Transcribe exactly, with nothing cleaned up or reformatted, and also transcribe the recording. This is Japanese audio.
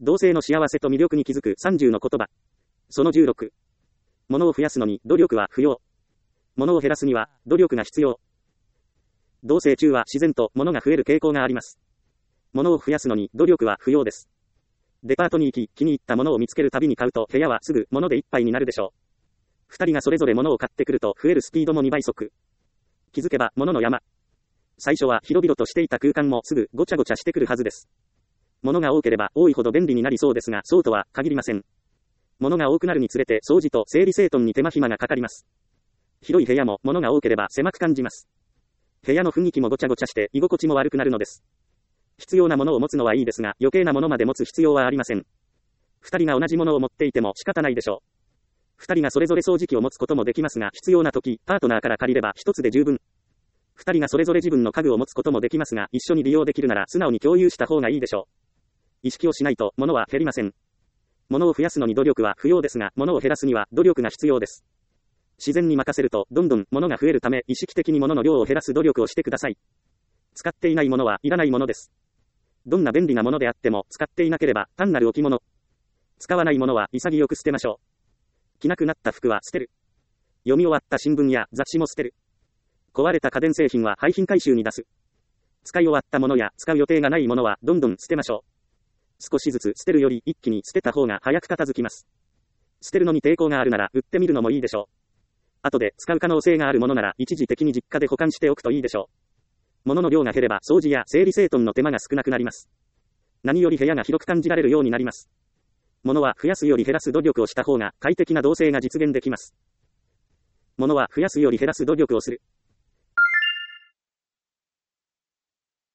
同性の幸せと魅力に気づくさんじゅうの言葉。そのじゅうろく。物を増やすのに努力は不要。物を減らすには努力が必要。同棲中は自然と物が増える傾向があります。物を増やすのに努力は不要です。デパートに行き、気に入ったものを見つけるたびに買うと部屋はすぐ物でいっぱいになるでしょう。二人がそれぞれ物を買ってくると増えるスピードもにばい速。気づけば物の山。最初は広々としていた空間もすぐごちゃごちゃしてくるはずです。物が多ければ多いほど便利になりそうですが、そうとは限りません。物が多くなるにつれて掃除と整理整頓に手間暇がかかります。広い部屋も物が多ければ狭く感じます。部屋の雰囲気もごちゃごちゃして居心地も悪くなるのです。必要なものを持つのはいいですが、余計なものまで持つ必要はありません。二人が同じものを持っていても仕方ないでしょう。二人がそれぞれ掃除機を持つこともできますが、必要な時、パートナーから借りれば一つで十分。二人がそれぞれ自分の家具を持つこともできますが、一緒に利用できるなら素直に共有した方がいいでしょう。意識をしないと物は減りません。物を増やすのに努力は不要ですが、物を減らすには努力が必要です。自然に任せるとどんどん物が増えるため、意識的に物の量を減らす努力をしてください。使っていないものはいらないものです。どんな便利なものであっても使っていなければ単なる置物。使わないものは潔く捨てましょう。着なくなった服は捨てる。読み終わった新聞や雑誌も捨てる。壊れた家電製品は廃品回収に出す。使い終わったものや使う予定がないものはどんどん捨てましょう。少しずつ捨てるより一気に捨てた方が早く片付きます。捨てるのに抵抗があるなら売ってみるのもいいでしょう。後で使う可能性があるものなら一時的に実家で保管しておくといいでしょう。物の量が減れば掃除や整理整頓の手間が少なくなります。何より部屋が広く感じられるようになります。物は増やすより減らす努力をした方が快適な同棲が実現できます。物は増やすより減らす努力をする。